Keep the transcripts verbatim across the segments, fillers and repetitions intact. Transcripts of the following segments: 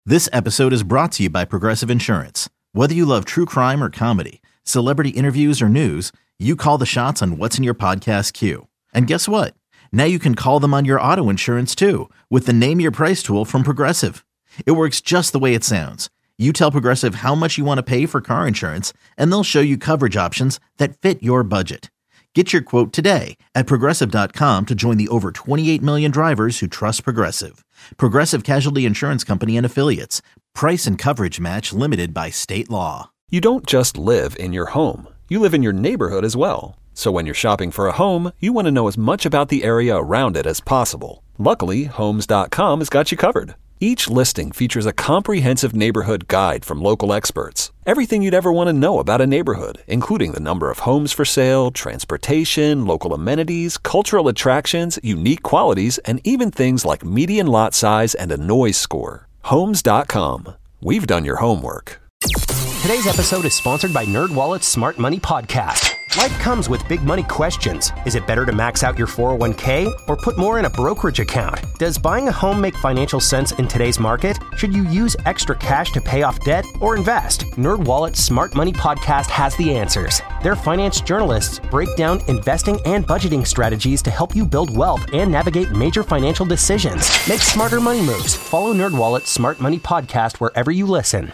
This episode is brought to you by Progressive Insurance. Whether you love true crime or comedy, celebrity interviews or news, you call the shots on what's in your podcast queue. And guess what? Now you can call them on your auto insurance too with the Name Your Price tool from Progressive. It works just the way it sounds. You tell Progressive how much you want to pay for car insurance, and they'll show you coverage options that fit your budget. Get your quote today at Progressive dot com to join the over twenty-eight million drivers who trust Progressive. Progressive Casualty Insurance Company and Affiliates. Price and coverage match limited by state law. You don't just live in your home. You live in your neighborhood as well. So when you're shopping for a home, you want to know as much about the area around it as possible. Luckily, Homes dot com has got you covered. Each listing features a comprehensive neighborhood guide from local experts. Everything you'd ever want to know about a neighborhood, including the number of homes for sale, transportation, local amenities, cultural attractions, unique qualities, and even things like median lot size and a noise score. Homes dot com. We've done your homework. Today's episode is sponsored by NerdWallet's Smart Money Podcast. Life comes with big money questions. Is it better to max out your four oh one k or put more in a brokerage account? Does buying a home make financial sense in today's market? Should you use extra cash to pay off debt or invest? NerdWallet's Smart Money Podcast has the answers. Their finance journalists break down investing and budgeting strategies to help you build wealth and navigate major financial decisions. Make smarter money moves. Follow NerdWallet's Smart Money Podcast wherever you listen.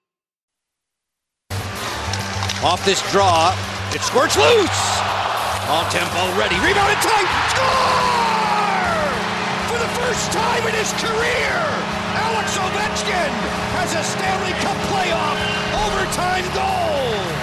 Off this draw, it squirts loose. On tempo, ready, rebound in tight, score! For the first time in his career, Alex Ovechkin has a Stanley Cup playoff overtime goal.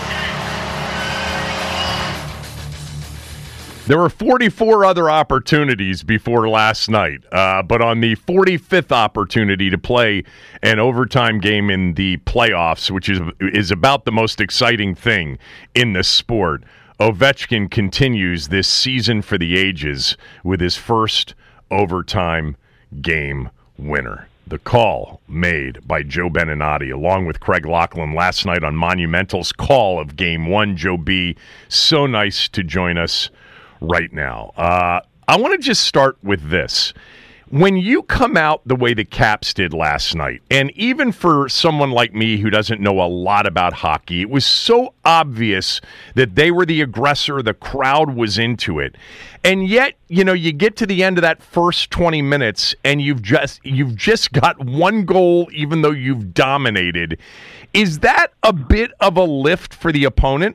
There were forty-four other opportunities before last night, uh, but on the forty-fifth opportunity to play an overtime game in the playoffs, which is is about the most exciting thing in the sport, Ovechkin continues this season for the ages with his first overtime game winner. The call made by Joe Beninati along with Craig Laughlin last night on Monumental's call of Game One. Joe B, so nice to join us right now. Uh, I want to just start with this. When you come out the way the Caps did last night, and even for someone like me who doesn't know a lot about hockey, it was so obvious that they were the aggressor, the crowd was into it. And yet, you know, you get to the end of that first twenty minutes and you've just you've just got one goal even though you've dominated. Is that a bit of a lift for the opponent?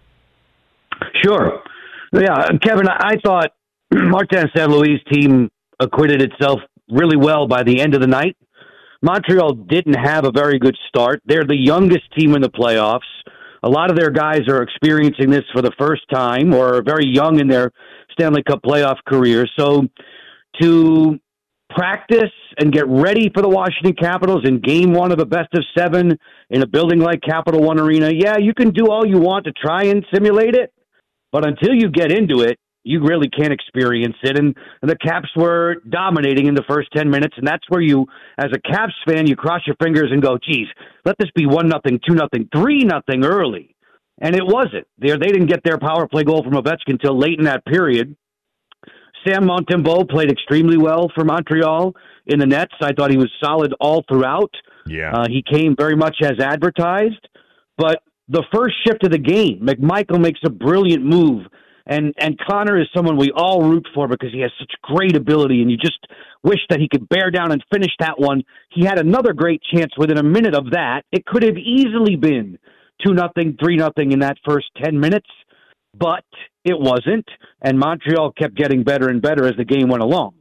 Sure. Yeah, Kevin, I thought Martin Saint Louis' team acquitted itself really well by the end of the night. Montreal didn't have a very good start. They're the youngest team in the playoffs. A lot of their guys are experiencing this for the first time or are very young in their Stanley Cup playoff career. So to practice and get ready for the Washington Capitals in game one of a best of seven in a building like Capital One Arena, yeah, you can do all you want to try and simulate it. But until you get into it, you really can't experience it. And, and the Caps were dominating in the first ten minutes, and that's where you, as a Caps fan, you cross your fingers and go, geez, let this be one nothing, two nothing, three nothing early. And it wasn't. They, they didn't get their power play goal from Ovechkin until late in that period. Sam Montembeault played extremely well for Montreal in the nets. I thought he was solid all throughout. Yeah, uh, he came very much as advertised. But the first shift of the game, McMichael makes a brilliant move, and and Connor is someone we all root for because he has such great ability, and you just wish that he could bear down and finish that one. He had another great chance within a minute of that. It could have easily been two nothing, three nothing in that first ten minutes, but it wasn't, and Montreal kept getting better and better as the game went along.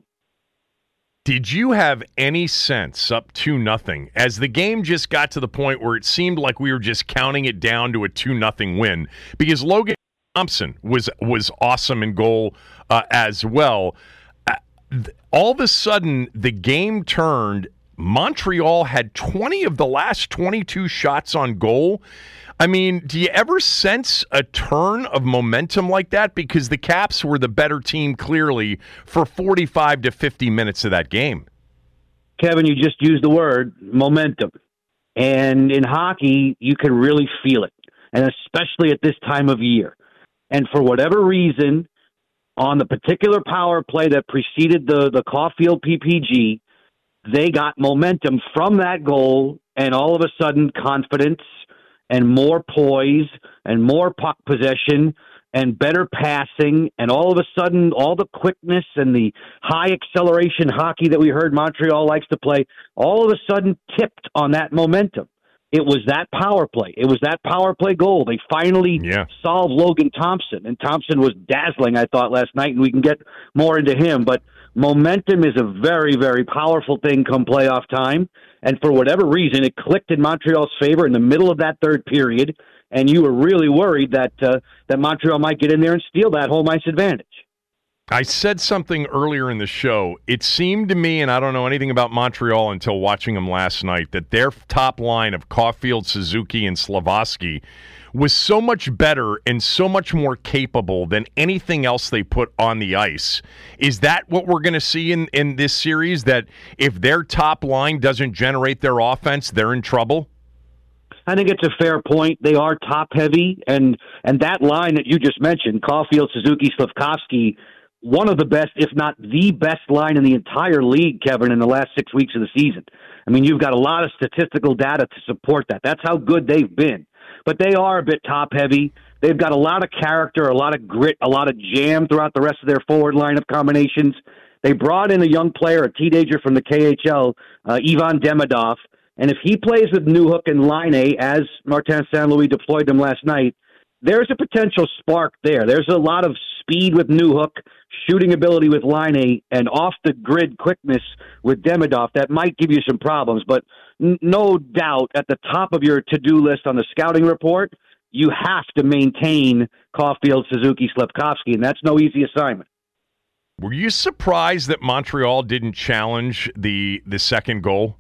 Did you have any sense up two nothing as the game just got to the point where it seemed like we were just counting it down to a two nothing win? Because Logan Thompson was was awesome in goal uh, as well. Uh, th- all of a sudden, the game turned. Montreal had twenty of the last twenty-two shots on goal. I mean, do you ever sense a turn of momentum like that? Because the Caps were the better team, clearly, for forty-five to fifty minutes of that game. Kevin, you just used the word momentum. And in hockey, you can really feel it, and especially at this time of year. And for whatever reason, on the particular power play that preceded the, the Caulfield P P G, they got momentum from that goal, and all of a sudden confidence and more poise and more puck possession and better passing, and all of a sudden all the quickness and the high acceleration hockey that we heard Montreal likes to play, all of a sudden tipped on that momentum. It was that power play. It was that power play goal. They finally yeah. solved Logan Thompson, and Thompson was dazzling, I thought, last night, and we can get more into him. But momentum is a very, very powerful thing come playoff time, and for whatever reason, it clicked in Montreal's favor in the middle of that third period, and you were really worried that uh, that Montreal might get in there and steal that home ice advantage. I said something earlier in the show. It seemed to me, and I don't know anything about Montreal until watching them last night, that their top line of Caulfield, Suzuki, and Slafkovsky was so much better and so much more capable than anything else they put on the ice. Is that what we're going to see in, in this series, that if their top line doesn't generate their offense, they're in trouble? I think it's a fair point. They are top-heavy, and, and that line that you just mentioned, Caulfield, Suzuki, Slafkovsky, one of the best, if not the best line in the entire league, Kevin, in the last six weeks of the season. I mean, you've got a lot of statistical data to support that. That's how good they've been. But they are a bit top-heavy. They've got a lot of character, a lot of grit, a lot of jam throughout the rest of their forward lineup combinations. They brought in a young player, a teenager from the K H L, uh, Ivan Demidov, and if he plays with Newhook and Laine, as Martin Saint Louis deployed them last night, there's a potential spark there. There's a lot of speed with Newhook, shooting ability with Laine, and off-the-grid quickness with Demidov that might give you some problems. But n- no doubt, at the top of your to-do list on the scouting report, you have to maintain Caulfield, Suzuki, Slafkovsky, and that's no easy assignment. Were you surprised that Montreal didn't challenge the the second goal?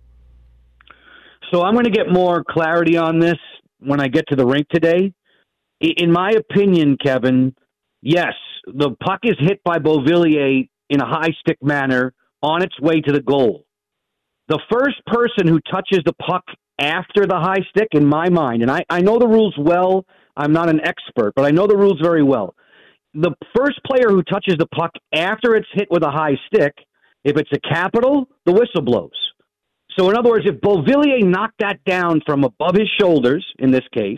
So I'm going to get more clarity on this when I get to the rink today. In my opinion, Kevin, yes, the puck is hit by Beauvillier in a high stick manner on its way to the goal. The first person who touches the puck after the high stick, in my mind, and I, I know the rules well, I'm not an expert, but I know the rules very well. The first player who touches the puck after it's hit with a high stick, if it's a capital, the whistle blows. So in other words, if Beauvillier knocked that down from above his shoulders, in this case,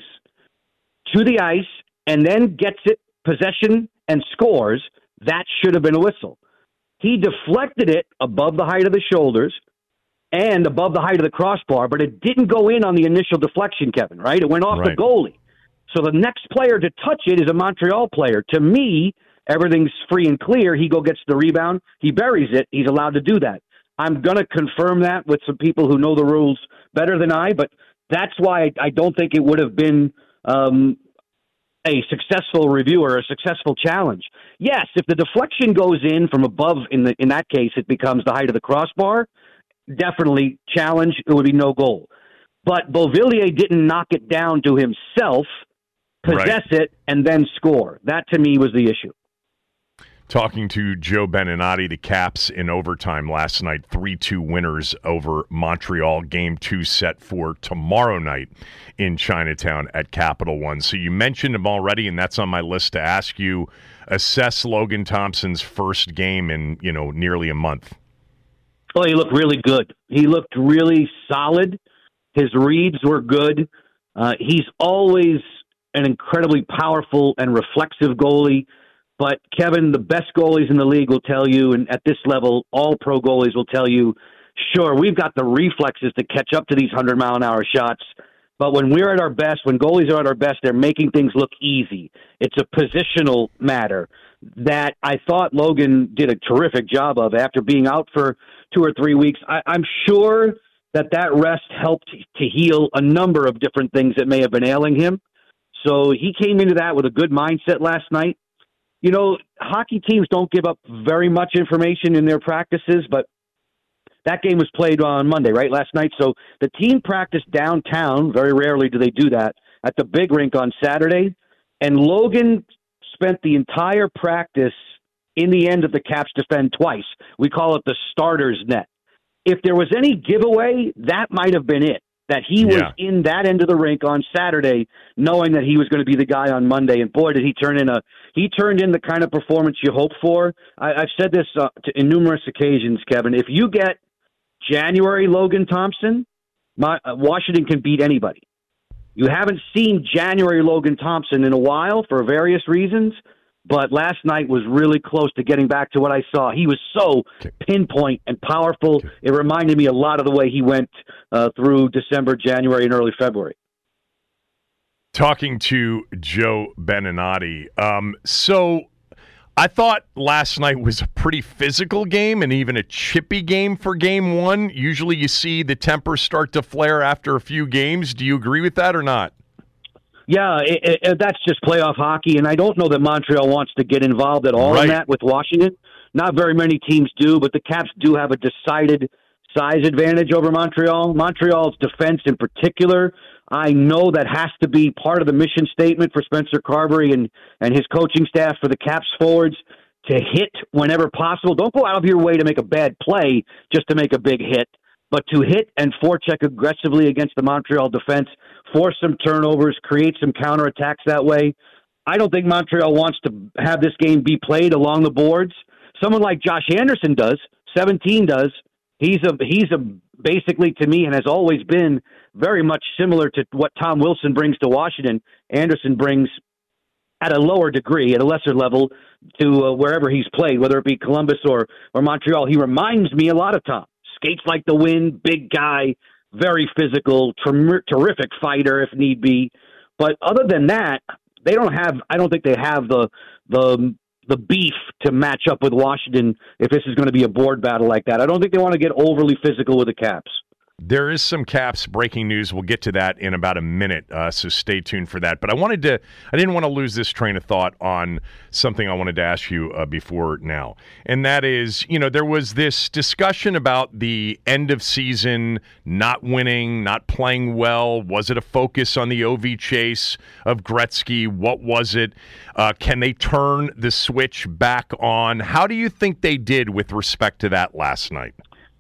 to the ice, and then gets it, possession, and scores, that should have been a whistle. He deflected it above the height of the shoulders and above the height of the crossbar, but it didn't go in on the initial deflection, Kevin, right? It went off right. the goalie. So the next player to touch it is a Montreal player. To me, everything's free and clear. He go gets the rebound. He buries it. He's allowed to do that. I'm going to confirm that with some people who know the rules better than I, but that's why I don't think it would have been um, a successful review or a successful challenge. Yes, if the deflection goes in from above, in the in that case, it becomes the height of the crossbar, definitely challenge, it would be no goal. But Beauvillier didn't knock it down to himself, possess right. it, and then score. That, to me, was the issue. Talking to Joe Beninati, the Caps in overtime last night, three two winners over Montreal. Game two set for tomorrow night in Chinatown at Capital One. So you mentioned him already, and that's on my list to ask you. Assess Logan Thompson's first game in, you know, nearly a month. Well, he looked really good. He looked really solid. His reads were good. Uh, he's always an incredibly powerful and reflexive goalie. But, Kevin, the best goalies in the league will tell you, and at this level, all pro goalies will tell you, sure, we've got the reflexes to catch up to these hundred-mile-an-hour shots, but when we're at our best, when goalies are at our best, they're making things look easy. It's a positional matter that I thought Logan did a terrific job of after being out for two or three weeks. I, I'm sure that that rest helped to heal a number of different things that may have been ailing him. So he came into that with a good mindset last night. You know, hockey teams don't give up very much information in their practices, but that game was played on Monday, right, last night. So the team practiced downtown. Very rarely do they do that, at the big rink on Saturday. And Logan spent the entire practice in the end of the Caps defend twice. We call it the starter's net. If there was any giveaway, that might have been it. That he was yeah. in that end of the rink on Saturday, knowing that he was going to be the guy on Monday. And boy, did he turn in a he turned in the kind of performance you hope for. I, I've said this uh, to, in numerous occasions, Kevin. If you get January Logan Thompson, my, uh, Washington can beat anybody. You haven't seen January Logan Thompson in a while for various reasons, but last night was really close to getting back to what I saw. He was so okay. pinpoint and powerful. Okay. It reminded me a lot of the way he went uh, through December, January, and early February. Talking to Joe Beninati. Um, so I thought last night was a pretty physical game and even a chippy game for game one. Usually you see the tempers start to flare after a few games. Do you agree with that or not? Yeah, it, it, that's just playoff hockey, and I don't know that Montreal wants to get involved at all right. in that with Washington. Not very many teams do, but the Caps do have a decided size advantage over Montreal. Montreal's defense in particular, I know that has to be part of the mission statement for Spencer Carberry and, and his coaching staff for the Caps forwards to hit whenever possible. Don't go out of your way to make a bad play just to make a big hit, but to hit and forecheck aggressively against the Montreal defense, force some turnovers, create some counterattacks that way. I don't think Montreal wants to have this game be played along the boards. Someone like Josh Anderson does, seventeen does. He's a he's a basically to me and has always been very much similar to what Tom Wilson brings to Washington. Anderson brings at a lower degree, at a lesser level, to uh, wherever he's played, whether it be Columbus or or Montreal. He reminds me a lot of Tom. Skates like the wind, big guy, very physical, ter- terrific fighter if need be. But other than that, they don't have. I don't think they have the the the beef to match up with Washington if this is going to be a board battle like that. I don't think they want to get overly physical with the Caps. There is some Caps breaking news. We'll get to that in about a minute, uh, so stay tuned for that. But I wanted to, I didn't want to lose this train of thought on something I wanted to ask you uh, before now. And that is, you know, there was this discussion about the end of season, not winning, not playing well. Was it a focus on the O V chase of Gretzky? What was it? Uh, can they turn the switch back on? How do you think they did with respect to that last night?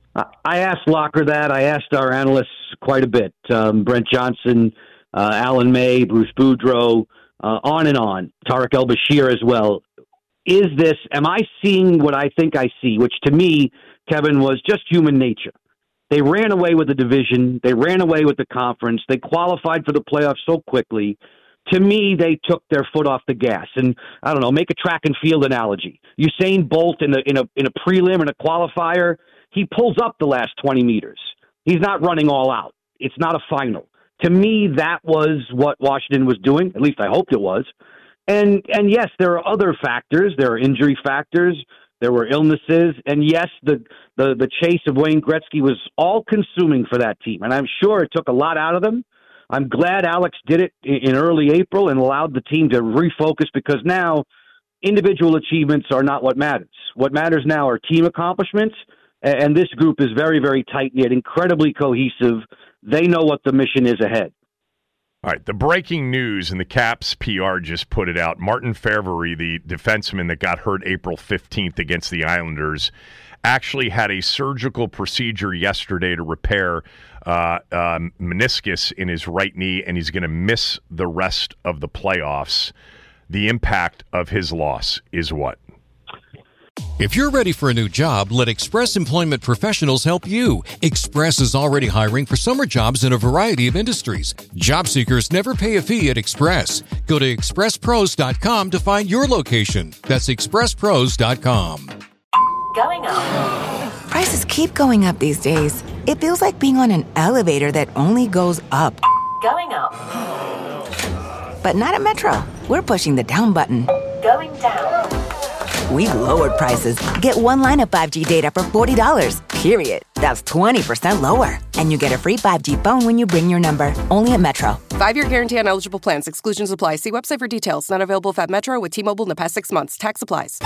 I asked Locker that. I asked our analysts quite a bit. Um, Brent Johnson, uh, Alan May, Bruce Boudreau, uh, on and on. Tarek El-Bashir as well. Is this, am I seeing what I think I see? Which to me, Kevin, was just human nature. They ran away with the division. They ran away with the conference. They qualified for the playoffs so quickly. To me, they took their foot off the gas. And I don't know, make a track and field analogy. Usain Bolt in a, in a, in a prelim and a qualifier, he pulls up the last twenty meters. He's not running all out. It's not a final. To me, that was what Washington was doing. At least I hoped it was. And and yes, there are other factors. There are injury factors. There were illnesses. And yes, the, the, the chase of Wayne Gretzky was all-consuming for that team. And I'm sure it took a lot out of them. I'm glad Alex did it in early April and allowed the team to refocus, because now individual achievements are not what matters. What matters now are team accomplishments. And this group is very, very tight-knit, incredibly cohesive. They know what the mission is ahead. All right, the breaking news, and the Caps P R just put it out. Martin Fairbury, the defenseman that got hurt April fifteenth against the Islanders, actually had a surgical procedure yesterday to repair uh, uh, meniscus in his right knee, and he's going to miss the rest of the playoffs. The impact of his loss is what? If you're ready for a new job, let Express Employment Professionals help you. Express is already hiring for summer jobs in a variety of industries. Job seekers never pay a fee at Express. Go to express pros dot com to find your location. That's express pros dot com. Going up. Prices keep going up these days. It feels like being on an elevator that only goes up. Going up. But not at Metro. We're pushing the down button. Going down. We've lowered prices. Get one line of five G data for forty dollars, period. That's twenty percent lower. And you get a free five G phone when you bring your number. Only at Metro. Five-year guarantee on eligible plans. Exclusions apply. See website for details. Not available at Metro with T-Mobile in the past six months. Tax applies.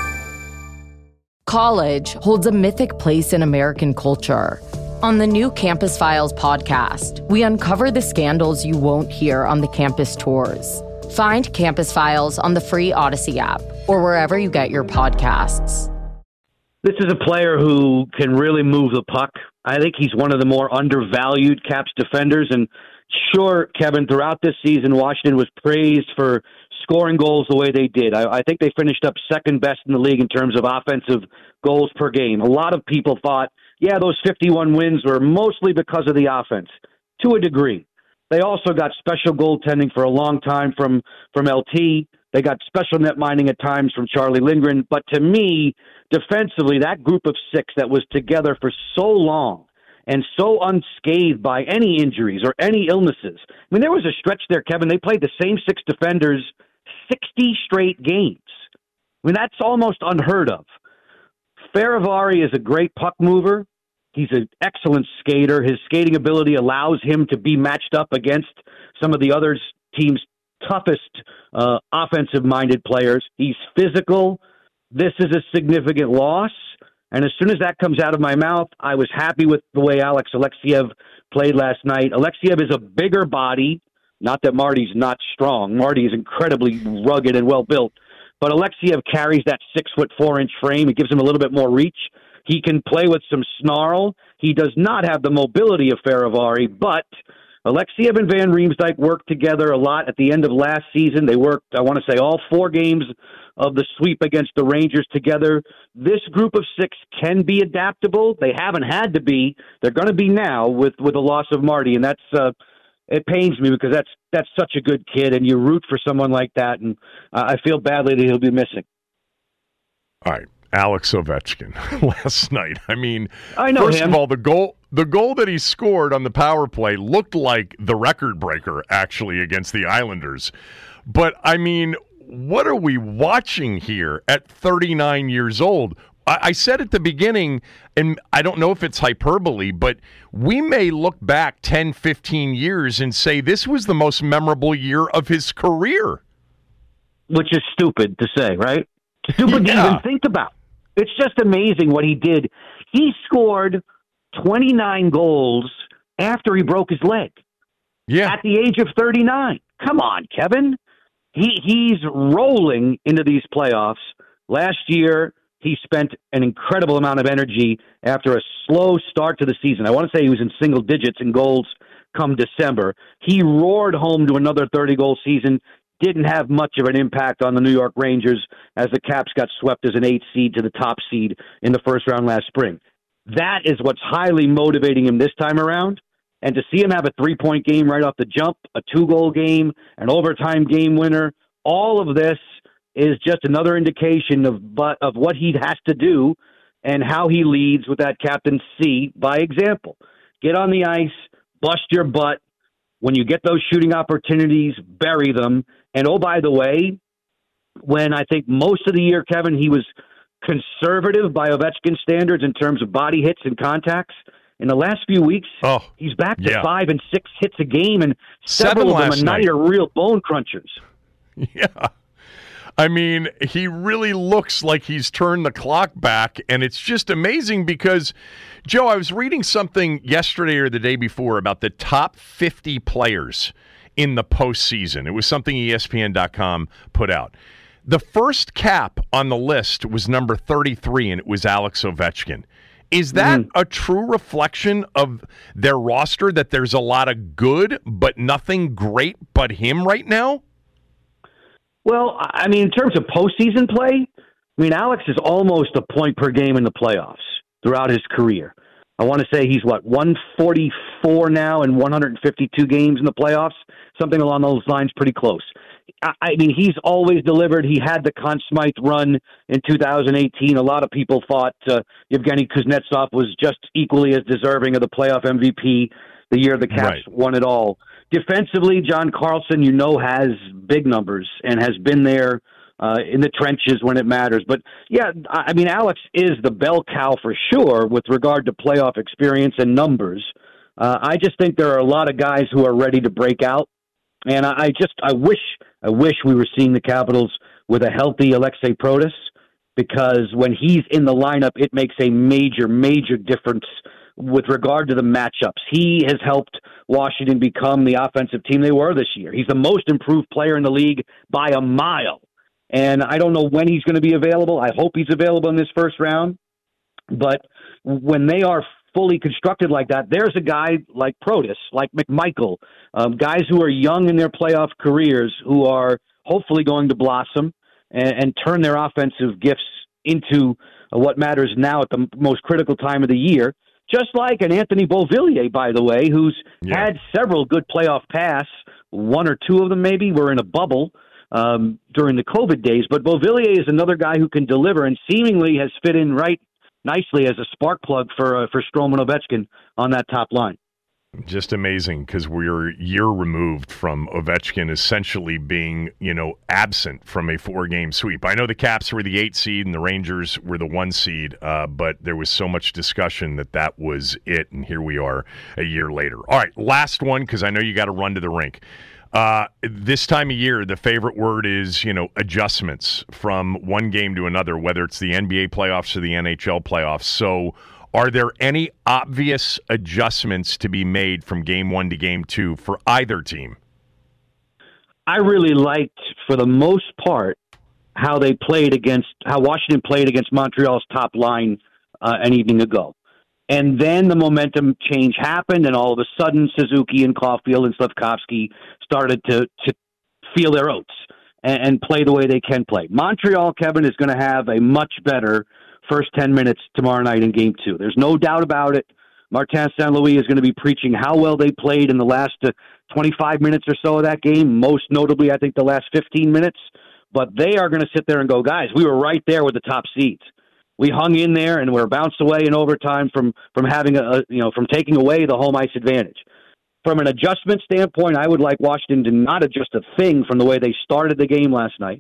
College holds a mythic place in American culture. On the new Campus Files podcast, we uncover the scandals you won't hear on the campus tours. Find Campus Files on the free Odyssey app or wherever you get your podcasts. This is a player who can really move the puck. I think he's one of the more undervalued Caps defenders. And sure, Kevin, throughout this season, Washington was praised for scoring goals the way they did. I, I think they finished up second best in the league in terms of offensive goals per game. A lot of people thought yeah, those fifty-one wins were mostly because of the offense, to a degree. They also got special goaltending for a long time from, from L T. They got special net mining at times from Charlie Lindgren. But to me, defensively, that group of six that was together for so long and so unscathed by any injuries or any illnesses. I mean, there was a stretch there, Kevin. They played the same six defenders sixty straight games. I mean, that's almost unheard of. Faravari is a great puck mover. He's an excellent skater. His skating ability allows him to be matched up against some of the other team's toughest uh, offensive-minded players. He's physical. This is a significant loss. And as soon as that comes out of my mouth, I was happy with the way Alex Alexeyev played last night. Alexeyev is a bigger body. Not that Marty's not strong. Marty is incredibly rugged and well-built. But Alexeyev carries that six-foot-four-inch frame. It gives him a little bit more reach. He can play with some snarl. He does not have the mobility of Faravari, but Alexeyev and Van Riemsdyk worked together a lot at the end of last season. They worked, I want to say, all four games of the sweep against the Rangers together. This group of six can be adaptable. They haven't had to be. They're going to be now with, with the loss of Marty, and that's uh, it pains me because that's that's such a good kid, and you root for someone like that, and uh, I feel badly that he'll be missing. All right. Alex Ovechkin last night. I mean, I know first him. of all, the goal the goal that he scored on the power play looked like the record breaker, actually, against the Islanders. But, I mean, what are we watching here at thirty-nine years old? I, I said at the beginning, and I don't know if it's hyperbole, but we may look back ten, fifteen years and say this was the most memorable year of his career. Which is stupid to say, right? Stupid yeah. to even think about. It's just amazing what he did. He scored twenty-nine goals after he broke his leg. Yeah. At the age of thirty-nine. Come on, Kevin. He he's rolling into these playoffs. Last year, he spent an incredible amount of energy after a slow start to the season. I want to say he was in single digits in goals come December. He roared home to another thirty-goal season. Didn't have much of an impact on the New York Rangers as the Caps got swept as an eight seed to the top seed in the first round last spring. That is what's highly motivating him this time around. And to see him have a three-point game right off the jump, a two-goal game, an overtime game winner, all of this is just another indication of but of what he has to do and how he leads with that captaincy by example. Get on the ice, bust your butt. When you get those shooting opportunities, bury them. And, oh, by the way, when I think most of the year, Kevin, he was conservative by Ovechkin standards in terms of body hits and contacts. In the last few weeks, oh, he's back to yeah. five and six hits a game, and Seven several of them last a night night. are real bone crunchers. Yeah. I mean, he really looks like he's turned the clock back, and it's just amazing because, Joe, I was reading something yesterday or the day before about the top fifty players in the postseason. It was something E S P N dot com put out. The first Cap on the list was number thirty-three, and it was Alex Ovechkin. Is that mm. a true reflection of their roster, that there's a lot of good but nothing great but him right now? Well, I mean, in terms of postseason play, I mean, Alex is almost a point per game in the playoffs throughout his career. I want to say he's, what, one forty-four now in one hundred fifty-two games in the playoffs? Something along those lines, pretty close. I, I mean, he's always delivered. He had the Conn Smythe run in two thousand eighteen. A lot of people thought uh, Yevgeny Kuznetsov was just equally as deserving of the playoff M V P the year the Caps right. won it all. Defensively, John Carlson, you know, has big numbers and has been there uh, in the trenches when it matters. But, yeah, I mean, Alex is the bell cow for sure with regard to playoff experience and numbers. Uh, I just think there are a lot of guys who are ready to break out. And I, I just I wish I wish we were seeing the Capitals with a healthy Alexei Protas, because when he's in the lineup, it makes a major, major difference with regard to the matchups. He has helped Washington become the offensive team they were this year. He's the most improved player in the league by a mile. And I don't know when he's going to be available. I hope he's available in this first round. But when they are fully constructed like that, there's a guy like Protas, like McMichael, um, guys who are young in their playoff careers who are hopefully going to blossom and, and turn their offensive gifts into uh, what matters now at the most critical time of the year. just like an Anthony Beauvillier, by the way, who's yeah. had several good playoff pass. One or two of them maybe were in a bubble um, during the COVID days. But Beauvillier is another guy who can deliver and seemingly has fit in right nicely as a spark plug for uh, for Stroman Ovechkin on that top line. Just amazing, because we're a year removed from Ovechkin essentially being, you know, absent from a four-game sweep. I know the Caps were the eight seed and the Rangers were the one seed, uh, but there was so much discussion that that was it, and here we are a year later. All right, last one, because I know you got to run to the rink. Uh, this time of year, the favorite word is, you know, adjustments from one game to another, whether it's the N B A playoffs or the N H L playoffs. So are there any obvious adjustments to be made from game one to game two for either team? I really liked, for the most part, how they played against, how Washington played against Montreal's top line uh, an evening ago. And then the momentum change happened, and all of a sudden Suzuki and Caulfield and Slafkovsky started to, to feel their oats and, and play the way they can play. Montreal, Kevin, is going to have a much better first ten minutes tomorrow night in game two. There's no doubt about it. Martin Saint Louis is going to be preaching how well they played in the last uh, twenty-five minutes or so of that game, most notably, I think, the last fifteen minutes. But they are going to sit there and go, guys, we were right there with the top seeds. We hung in there and we're bounced away in overtime from, from having a, you know, from taking away the home ice advantage. From an adjustment standpoint, I would like Washington to not adjust a thing from the way they started the game last night.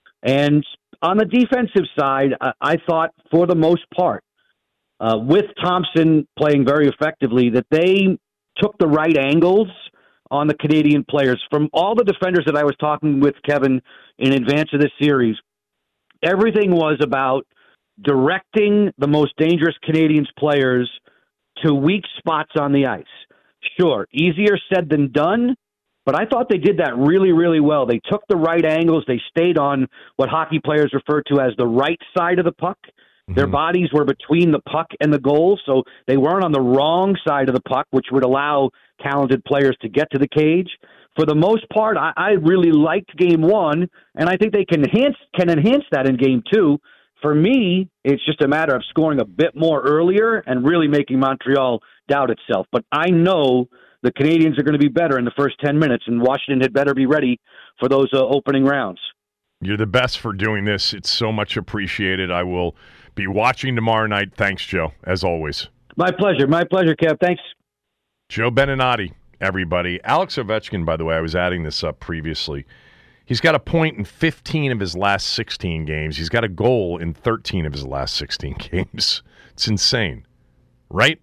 And on the defensive side, I, I thought for the most part, uh, with Thompson playing very effectively, that they took the right angles on the Canadian players. From all the defenders that I was talking with, Kevin, in advance of this series, everything was about directing the most dangerous Canadians players to weak spots on the ice. Sure, easier said than done, but I thought they did that really, really well. They took the right angles. They stayed on what hockey players refer to as the right side of the puck. Mm-hmm. Their bodies were between the puck and the goal, so they weren't on the wrong side of the puck, which would allow talented players to get to the cage. For the most part, I, I really liked game one, and I think they can enhance, can enhance that in game two. For me, it's just a matter of scoring a bit more earlier and really making Montreal doubt itself. But I know the Canadians are going to be better in the first ten minutes, and Washington had better be ready for those uh, opening rounds. You're the best for doing this. It's so much appreciated. I will be watching tomorrow night. Thanks, Joe, as always. My pleasure. My pleasure, Kev. Thanks. Joe Beninati, everybody. Alex Ovechkin, by the way, I was adding this up previously. He's got a point in fifteen of his last sixteen games. He's got a goal in thirteen of his last sixteen games. It's insane, right?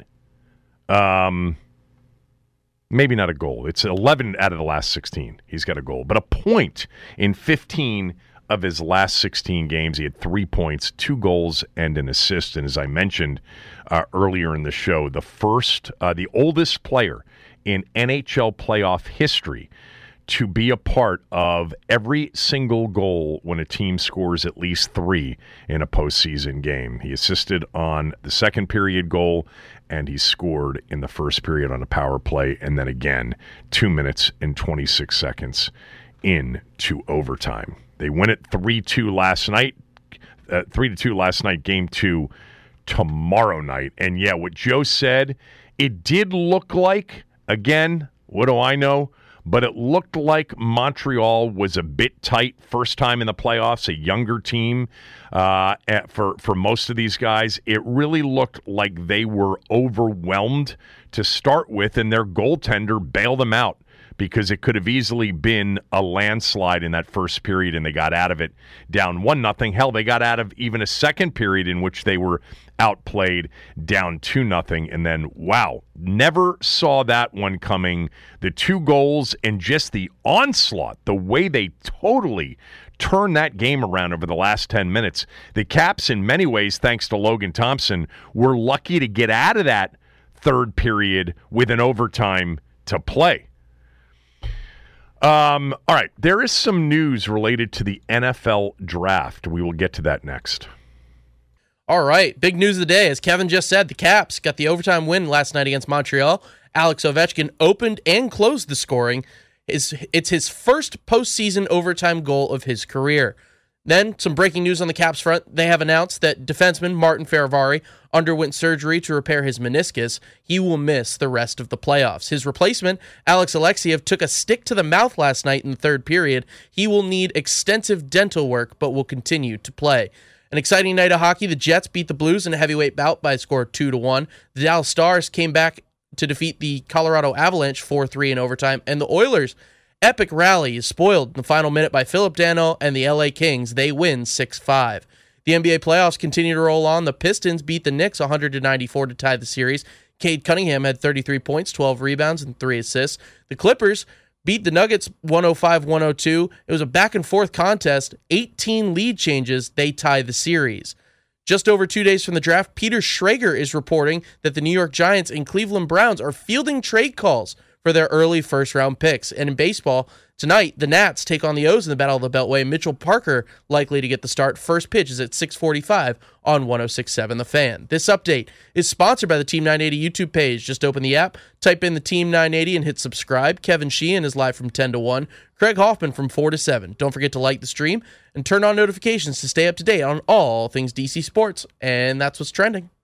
Um, maybe not a goal. It's eleven out of the last sixteen. He's got a goal. But a point in fifteen of his last sixteen games. He had three points, two goals, and an assist. And as I mentioned uh, earlier in the show, the first, uh, the oldest player in N H L playoff history to be a part of every single goal when a team scores at least three in a postseason game. He assisted on the second period goal, and he scored in the first period on a power play, and then again, two minutes and twenty-six seconds into overtime. They win it three two last night, uh, three to two last night, game two tomorrow night. And yeah, what Joe said, it did look like, again, what do I know? But it looked like Montreal was a bit tight first time in the playoffs, a younger team uh, for, for most of these guys. It really looked like they were overwhelmed to start with, and their goaltender bailed them out because it could have easily been a landslide in that first period, and they got out of it down one nothing. Hell, they got out of even a second period in which they were outplayed down two nothing, and then, wow, never saw that one coming. The two goals and just the onslaught, the way they totally turned that game around over the last ten minutes. The Caps, in many ways, thanks to Logan Thompson, were lucky to get out of that third period with an overtime to play. Um, all right, there is some news related to the N F L draft. We will get to that next. All right, big news of the day. As Kevin just said, the Caps got the overtime win last night against Montreal. Alex Ovechkin opened and closed the scoring. It's, it's his first postseason overtime goal of his career. Then, some breaking news on the Caps front. They have announced that defenseman Martin Fehérváry underwent surgery to repair his meniscus. He will miss the rest of the playoffs. His replacement, Alex Alexeyev, took a stick to the mouth last night in the third period. He will need extensive dental work, but will continue to play. An exciting night of hockey. The Jets beat the Blues in a heavyweight bout by a score of two to one. The Dallas Stars came back to defeat the Colorado Avalanche four three in overtime, and the Oilers' epic rally is spoiled in the final minute by Philip Danault and the L A Kings. They win six five. The N B A playoffs continue to roll on. The Pistons beat the Knicks one hundred to ninety-four to tie the series. Cade Cunningham had thirty-three points, twelve rebounds, and three assists. The Clippers beat the Nuggets one oh five to one oh two. It was a back-and-forth contest. eighteen lead changes. They tie the series. Just over two days from the draft, Peter Schrager is reporting that the New York Giants and Cleveland Browns are fielding trade calls for their early first-round picks. And in baseball, tonight, the Nats take on the O's in the Battle of the Beltway. Mitchell Parker likely to get the start. First pitch is at six forty-five on one oh six point seven The Fan. This update is sponsored by the Team nine eighty YouTube page. Just open the app, type in the Team nine eighty, and hit subscribe. Kevin Sheehan is live from ten to one. Craig Hoffman from four to seven. Don't forget to like the stream and turn on notifications to stay up to date on all things D C sports. And that's what's trending.